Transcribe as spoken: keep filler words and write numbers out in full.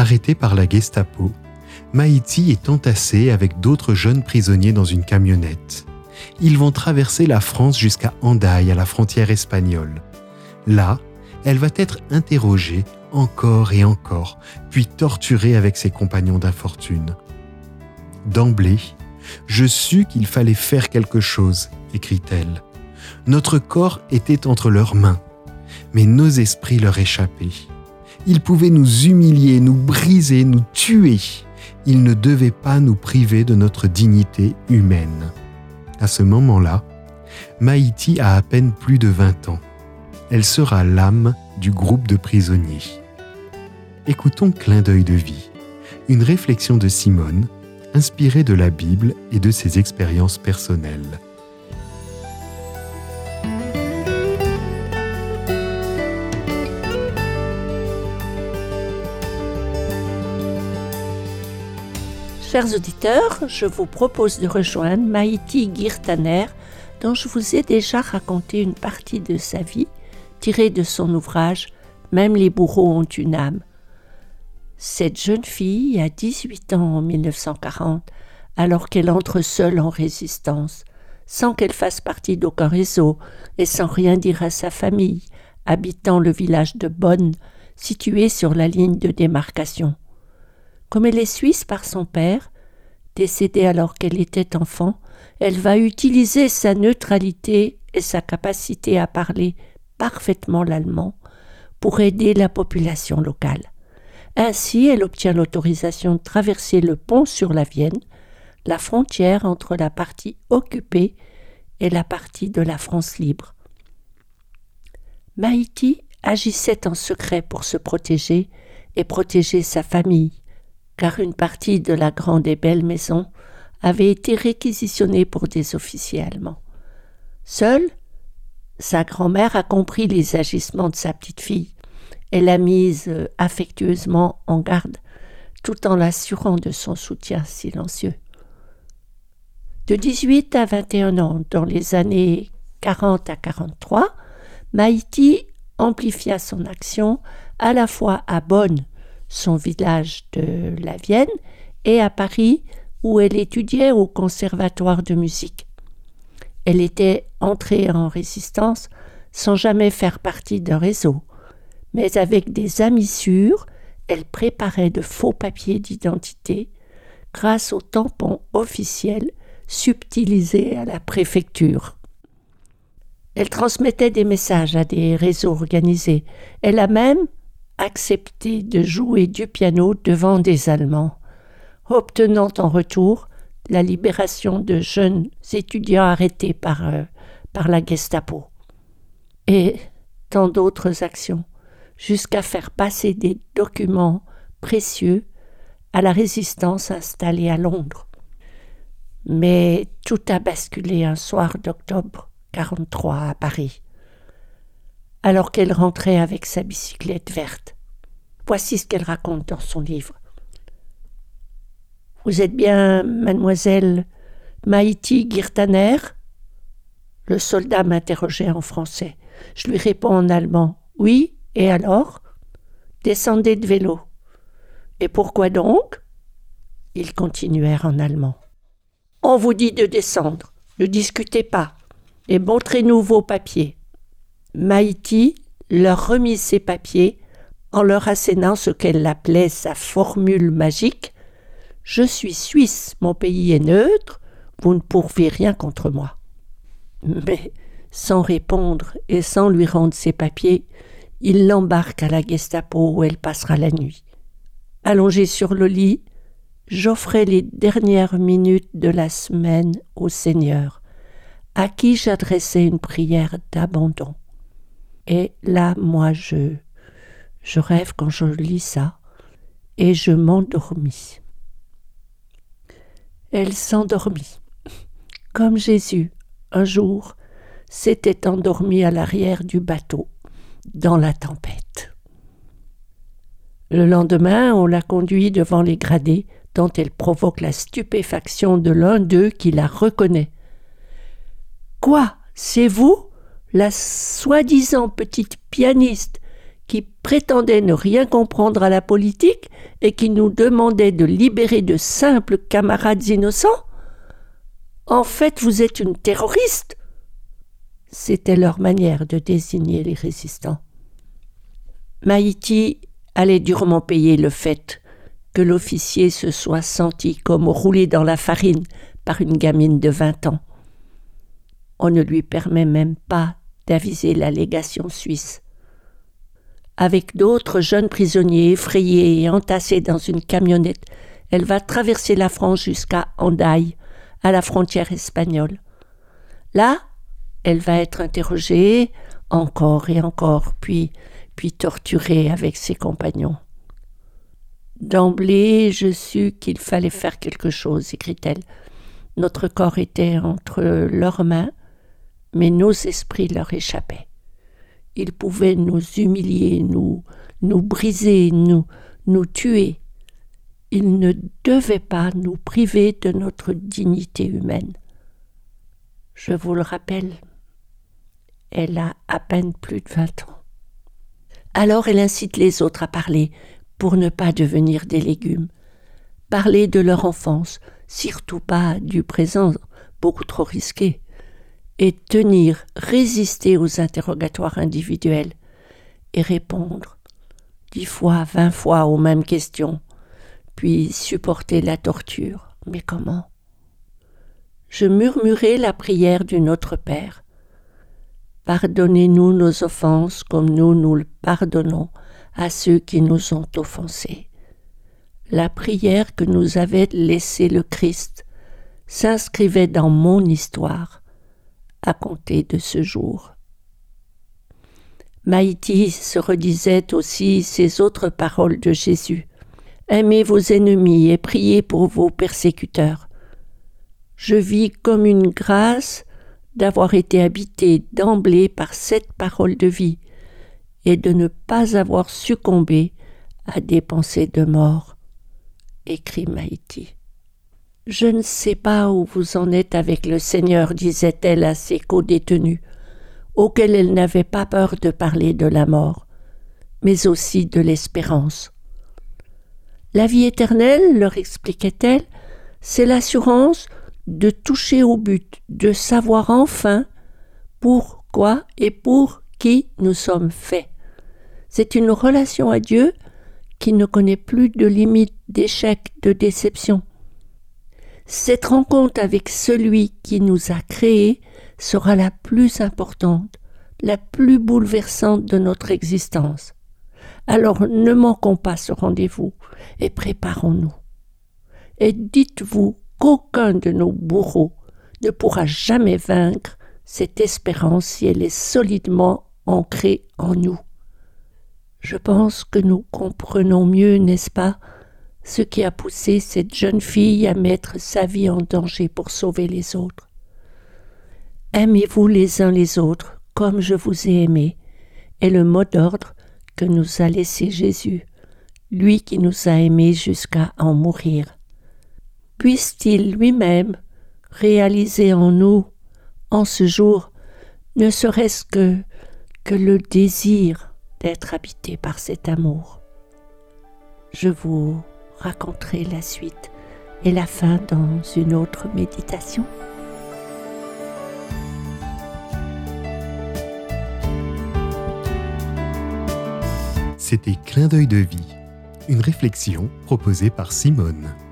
Arrêtée par la Gestapo, Maïti est entassée avec d'autres jeunes prisonniers dans une camionnette. Ils vont traverser la France jusqu'à Hendaye, à la frontière espagnole. Là, elle va être interrogée encore et encore, puis torturée avec ses compagnons d'infortune. D'emblée, je sus qu'il fallait faire quelque chose, écrit-elle. Notre corps était entre leurs mains, mais nos esprits leur échappaient. Ils pouvaient nous humilier, nous briser, nous tuer. Ils ne devaient pas nous priver de notre dignité humaine. À ce moment-là, Maïti a à peine plus de vingt ans. Elle sera l'âme du groupe de prisonniers. Écoutons Clin d'œil de vie, une réflexion de Simone, inspirée de la Bible et de ses expériences personnelles. Chers auditeurs, je vous propose de rejoindre Maïti Guirtaner, dont je vous ai déjà raconté une partie de sa vie, tirée de son ouvrage « Même les bourreaux ont une âme ». Cette jeune fille a dix-huit ans en mille neuf cent quarante, alors qu'elle entre seule en résistance, sans qu'elle fasse partie d'aucun réseau et sans rien dire à sa famille, habitant le village de Bonn, situé sur la ligne de démarcation. Comme elle est suisse par son père, décédée alors qu'elle était enfant, elle va utiliser sa neutralité et sa capacité à parler parfaitement l'allemand pour aider la population locale. Ainsi, elle obtient l'autorisation de traverser le pont sur la Vienne, la frontière entre la partie occupée et la partie de la France libre. Maïti agissait en secret pour se protéger et protéger sa famille, car une partie de la grande et belle maison avait été réquisitionnée pour des officiers allemands. Seule, sa grand-mère a compris les agissements de sa petite-fille et l'a mise affectueusement en garde, tout en l'assurant de son soutien silencieux. De dix-huit à vingt et un ans, dans les années quarante à quarante-trois, Maïti amplifia son action à la fois à Bonn, son village de la Vienne, et à Paris, où elle étudiait au conservatoire de musique. Elle était entrée en résistance sans jamais faire partie d'un réseau, mais avec des amis sûrs, elle préparait de faux papiers d'identité grâce aux tampons officiels subtilisés à la préfecture. Elle transmettait des messages à des réseaux organisés. Elle a même accepté de jouer du piano devant des Allemands, obtenant en retour la libération de jeunes étudiants arrêtés par, euh, par la Gestapo. Et tant d'autres actions, jusqu'à faire passer des documents précieux à la résistance installée à Londres. Mais tout a basculé un soir d'octobre quarante-trois à Paris, alors qu'elle rentrait avec sa bicyclette verte. Voici ce qu'elle raconte dans son livre. « Vous êtes bien mademoiselle Maïti Guirtaner ?» Le soldat m'interrogeait en français. Je lui réponds en allemand. « Oui, et alors ?» ?»« Descendez de vélo. »« Et pourquoi donc ?» Ils continuèrent en allemand. « On vous dit de descendre. Ne discutez pas. Et montrez-nous vos papiers. » Maïti leur remit ses papiers en leur assénant ce qu'elle appelait sa formule magique. « Je suis suisse, mon pays est neutre, vous ne pourrez rien contre moi. » Mais sans répondre et sans lui rendre ses papiers, il l'embarque à la Gestapo où elle passera la nuit. Allongée sur le lit, j'offrais les dernières minutes de la semaine au Seigneur, à qui j'adressais une prière d'abandon. Et là, moi, je, je rêve quand je lis ça, et je m'endormis. Elle s'endormit, comme Jésus, un jour, s'était endormi à l'arrière du bateau, dans la tempête. Le lendemain, on la conduit devant les gradés, dont elle provoque la stupéfaction de l'un d'eux qui la reconnaît. « Quoi, c'est vous, la soi-disant petite pianiste qui prétendait ne rien comprendre à la politique et qui nous demandait de libérer de simples camarades innocents ? En fait, vous êtes une terroriste !» C'était leur manière de désigner les résistants. Maïty allait durement payer le fait que l'officier se soit senti comme roulé dans la farine par une gamine de vingt ans. On ne lui permet même pas d'aviser la légation suisse. Avec d'autres jeunes prisonniers effrayés et entassés dans une camionnette, elle va traverser la France jusqu'à Hendaye, à la frontière espagnole. Là, elle va être interrogée encore et encore, puis, puis torturée avec ses compagnons. « D'emblée, je sus qu'il fallait faire quelque chose, » écrit-elle. « Notre corps était entre leurs mains, mais nos esprits leur échappaient. Ils pouvaient nous humilier, nous, nous briser, nous, nous tuer. Ils ne devaient pas nous priver de notre dignité humaine. » Je vous le rappelle, elle a à peine plus de vingt ans. Alors elle incite les autres à parler pour ne pas devenir des légumes. Parler de leur enfance, surtout pas du présent, beaucoup trop risqué. Et tenir, résister aux interrogatoires individuels et répondre dix fois, vingt fois aux mêmes questions, puis supporter la torture. Mais comment ? Je murmurai la prière du Notre Père. Pardonnez-nous nos offenses comme nous nous le pardonnons à ceux qui nous ont offensés. La prière que nous avait laissée le Christ s'inscrivait dans mon histoire à compter de ce jour. Maïty se redisait aussi ces autres paroles de Jésus. « Aimez vos ennemis et priez pour vos persécuteurs. » Je vis comme une grâce d'avoir été habité d'emblée par cette parole de vie et de ne pas avoir succombé à des pensées de mort, écrit Maïty. « Je ne sais pas où vous en êtes avec le Seigneur, disait-elle à ses co-détenus, auxquels elle n'avait pas peur de parler de la mort, mais aussi de l'espérance. La vie éternelle, leur expliquait-elle, c'est l'assurance de toucher au but, de savoir enfin pourquoi et pour qui nous sommes faits. C'est une relation à Dieu qui ne connaît plus de limites, d'échecs, de déceptions. Cette rencontre avec celui qui nous a créés sera la plus importante, la plus bouleversante de notre existence. Alors ne manquons pas ce rendez-vous et préparons-nous. Et dites-vous qu'aucun de nos bourreaux ne pourra jamais vaincre cette espérance si elle est solidement ancrée en nous. Je pense que nous comprenons mieux, n'est-ce pas, ce qui a poussé cette jeune fille à mettre sa vie en danger pour sauver les autres. Aimez-vous les uns les autres comme je vous ai aimés, est le mot d'ordre que nous a laissé Jésus, lui qui nous a aimés jusqu'à en mourir. Puisse-t-il lui-même réaliser en nous, en ce jour, ne serait-ce que, que le désir d'être habité par cet amour. Je vous raconterai la suite et la fin dans une autre méditation. C'était Clin d'œil de vie, une réflexion proposée par Simone.